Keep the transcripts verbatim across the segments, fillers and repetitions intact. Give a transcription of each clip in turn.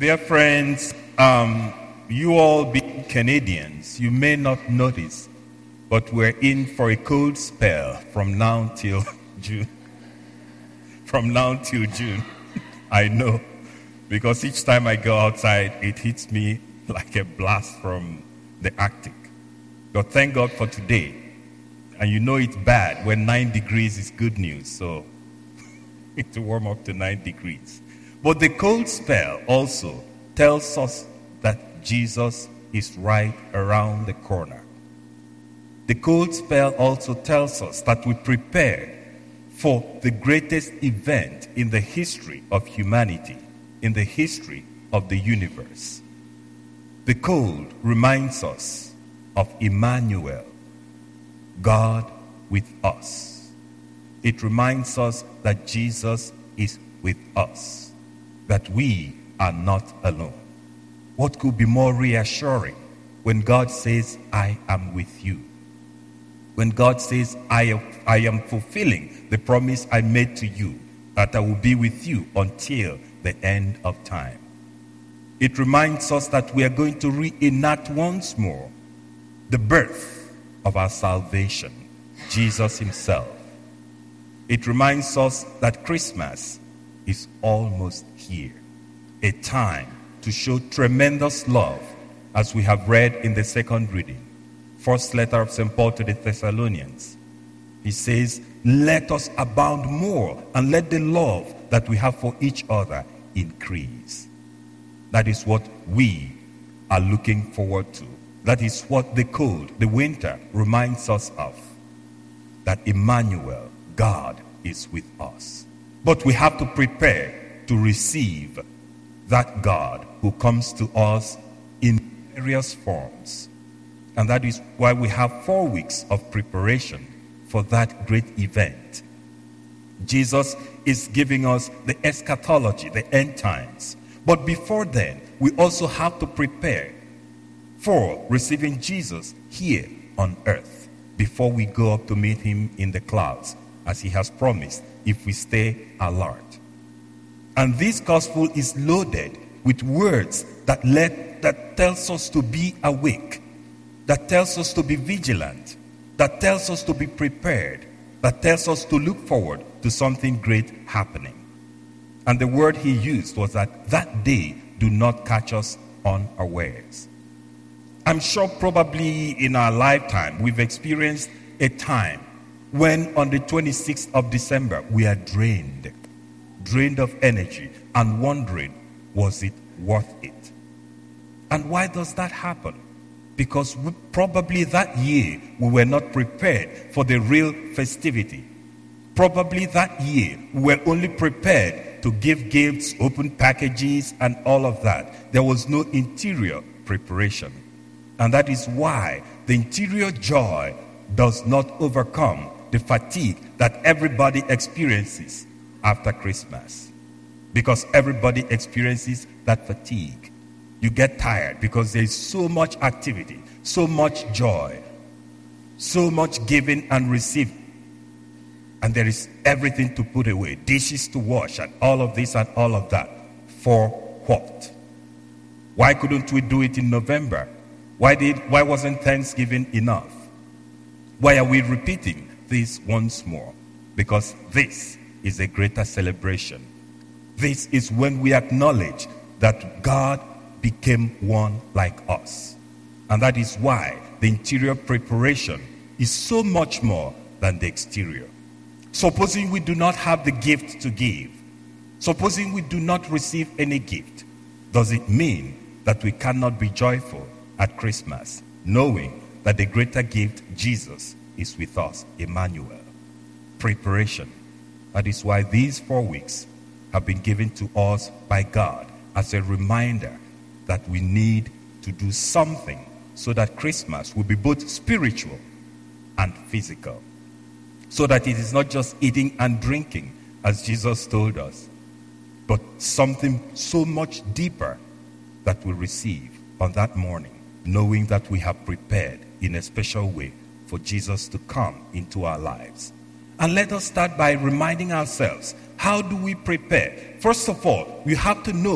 Dear friends, um, you all being Canadians, you may not notice, but we're in for a cold spell from now till June. From now till June. I know, because each time I go outside, it hits me like a blast from the Arctic. But thank God for today. And you know it's bad when nine degrees is good news, so to warm up to nine degrees. But the cold spell also tells us that Jesus is right around the corner. The cold spell also tells us that we prepare for the greatest event in the history of humanity, in the history of the universe. The cold reminds us of Emmanuel, God with us. It reminds us that Jesus is with us, that we are not alone. What could be more reassuring when God says, I am with you? When God says, I am, I am fulfilling the promise I made to you, that I will be with you until the end of time. It reminds us that we are going to reenact once more the birth of our salvation, Jesus himself. It reminds us that Christmas is almost here, a time to show tremendous love, as we have read in the second reading. First letter of Saint Paul to the Thessalonians. He says, let us abound more and let the love that we have for each other increase. That is what we are looking forward to. That is what the cold, the winter, reminds us of. That Emmanuel, God, is with us. But we have to prepare to receive that God who comes to us in various forms. And that is why we have four weeks of preparation for that great event. Jesus is giving us the eschatology, the end times. But before then, we also have to prepare for receiving Jesus here on earth before we go up to meet him in the clouds, as he has promised, if we stay alert. And this gospel is loaded with words that let that tells us to be awake, that tells us to be vigilant, that tells us to be prepared, that tells us to look forward to something great happening. And the word he used was that that day do not catch us unawares. I'm sure probably in our lifetime we've experienced a time when on the twenty-sixth of December we are drained, drained of energy and wondering, was it worth it? And why does that happen? Because we, probably that year we were not prepared for the real festivity. Probably that year we were only prepared to give gifts, open packages, and all of that. There was no interior preparation. And that is why the interior joy does not overcome the fatigue that everybody experiences after Christmas. Because everybody experiences that fatigue. You get tired because there is so much activity, so much joy, so much giving and receiving. And there is everything to put away, dishes to wash, and all of this and all of that. For what? Why couldn't we do it in November? Why did? Why wasn't Thanksgiving enough? Why are we repeating this once more? Because this is a greater celebration. This is when we acknowledge that God became one like us. And that is why the interior preparation is so much more than the exterior. Supposing we do not have the gift to give, supposing we do not receive any gift, does it mean that we cannot be joyful at Christmas, knowing that the greater gift, Jesus, is with us, Emmanuel? Preparation. That is why these four weeks have been given to us by God as a reminder that we need to do something so that Christmas will be both spiritual and physical. So that it is not just eating and drinking, as Jesus told us, but something so much deeper that we receive on that morning, knowing that we have prepared in a special way for Jesus to come into our lives. And let us start by reminding ourselves, how do we prepare? First of all, we have to know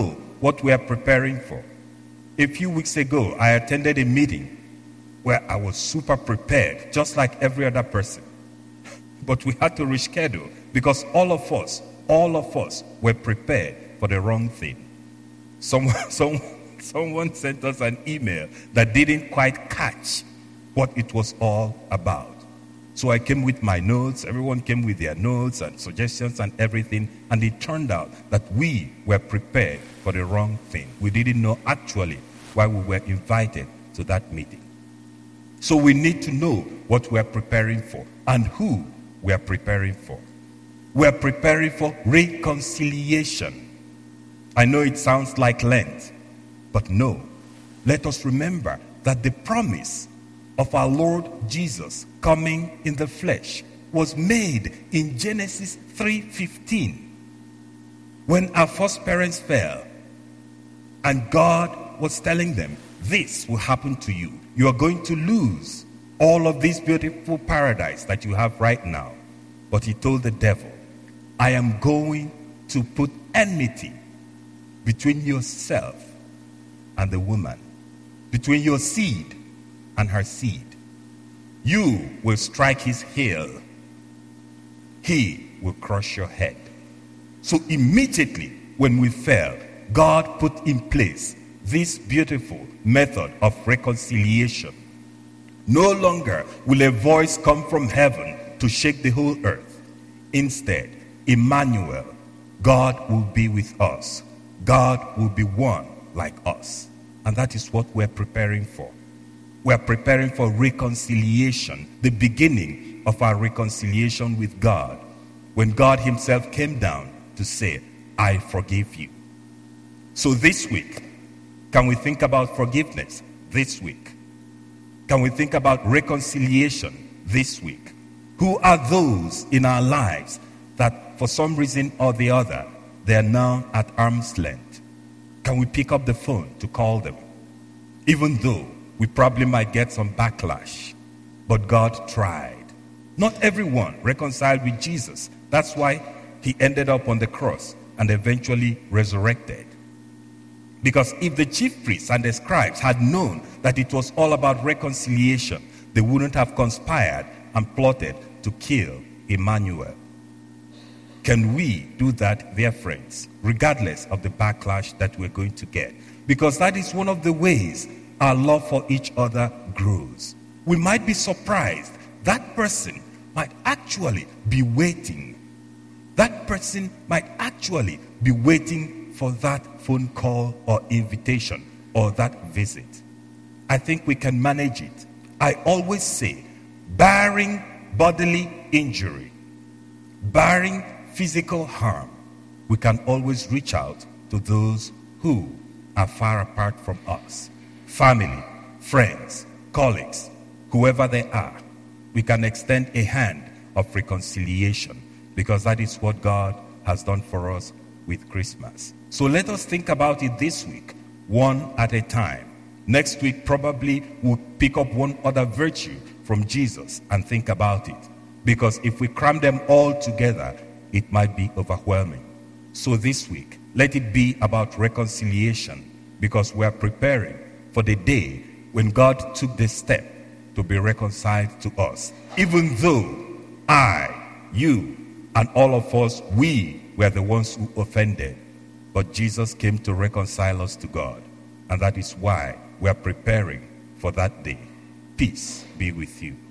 what we are preparing for. A few weeks ago, I attended a meeting where I was super prepared, just like every other person. But we had to reschedule because all of us, all of us were prepared for the wrong thing. Someone, someone, someone sent us an email that didn't quite catch what it was all about. So I came with my notes, everyone came with their notes and suggestions and everything, and it turned out that we were prepared for the wrong thing. We didn't know actually why we were invited to that meeting. So we need to know what we are preparing for and who we are preparing for. We are preparing for reconciliation. I know it sounds like Lent, but no. Let us remember that the promise of our Lord Jesus coming in the flesh was made in Genesis three fifteen. When our first parents fell and God was telling them, this will happen to you. You are going to lose all of this beautiful paradise that you have right now. But he told the devil, I am going to put enmity between yourself and the woman, between your seed and her seed. You will strike his heel. He will crush your head. So immediately when we fell, God put in place this beautiful method of reconciliation. No longer will a voice come from heaven to shake the whole earth. Instead, Emmanuel, God will be with us. God will be one like us. And that is what we're preparing for. We're preparing for reconciliation, the beginning of our reconciliation with God, when God himself came down to say, I forgive you. So this week, can we think about forgiveness this week? Can we think about reconciliation this week? Who are those in our lives that for some reason or the other, they are now at arm's length? Can we pick up the phone to call them? Even though we probably might get some backlash, but God tried. Not everyone reconciled with Jesus. That's why he ended up on the cross and eventually resurrected. Because if the chief priests and the scribes had known that it was all about reconciliation, they wouldn't have conspired and plotted to kill Emmanuel. Can we do that, dear friends, regardless of the backlash that we're going to get? Because that is one of the ways our love for each other grows. We might be surprised. That person might actually be waiting. That person might actually be waiting for that phone call or invitation or that visit. I think we can manage it. I always say, barring bodily injury, barring physical harm, we can always reach out to those who are far apart from us. Family, friends, colleagues, whoever they are, we can extend a hand of reconciliation because that is what God has done for us with Christmas. So let us think about it this week, one at a time. Next week, probably we'll pick up one other virtue from Jesus and think about it. Because if we cram them all together, it might be overwhelming. So this week, let it be about reconciliation because we are preparing for the day when God took the step to be reconciled to us. Even though I, you, and all of us, we were the ones who offended. But Jesus came to reconcile us to God. And that is why we are preparing for that day. Peace be with you.